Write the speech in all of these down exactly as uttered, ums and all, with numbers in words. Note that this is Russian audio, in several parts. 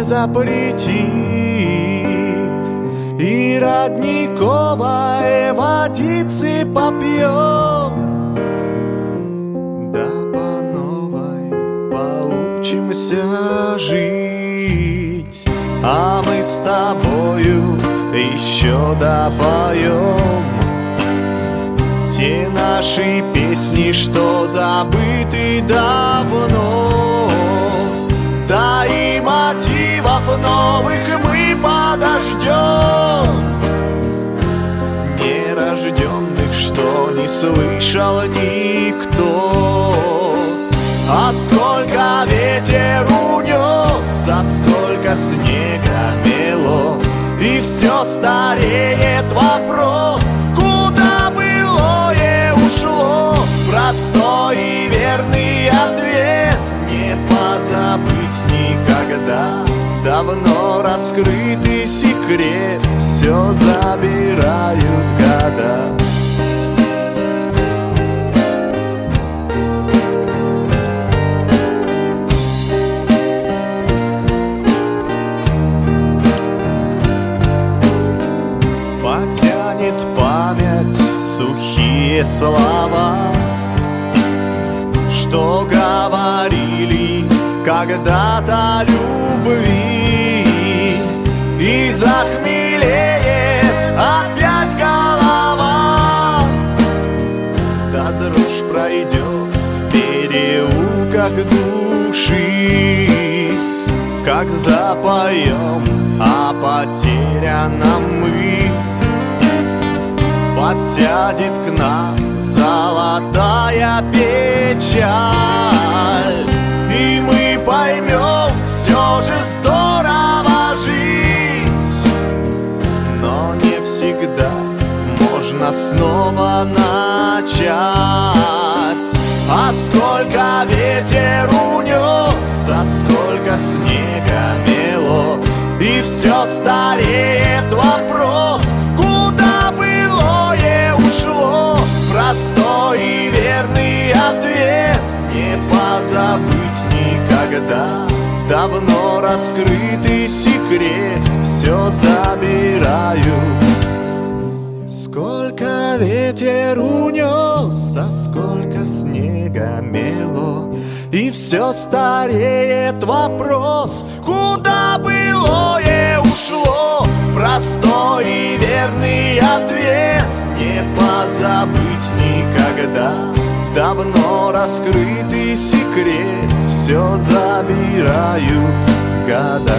запретит, и родниковой водицы попьем, да по новой поучимся жить. А мы с тобою еще допоем те наши песни, что забыты давно. Да и мотивов новых мы подождем, нерожденных, что не слышал никто. А сколько ветер унес, а сколько снега мело, и все стареет вопрос, куда былое ушло. Простой и верный ответ не позабыть никогда. Давно раскрытый секрет, все забирают года. Потянет память сухие слова, что говорили когда-то любви, и захмелеет опять голова. Да дрожь пройдет в переулках души, как запоем о потерянном мы. Подсядет к нам золотая печаль, и мы поймем, все же здорово жить. Но не всегда можно снова начать. А сколько ветер унес, а сколько снега мело, и все стареет вопрос, куда былое ушло. Простой и верный ответ не позабыть никогда. Давно раскрытый секрет, все забирают. Сколько ветер унес, а сколько снега мело, и все стареет вопрос, куда былое ушло. Простой и верный ответ не позабыть никогда. Давно раскрытый секрет, все забирают года.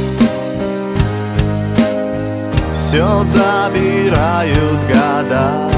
Все забирают года.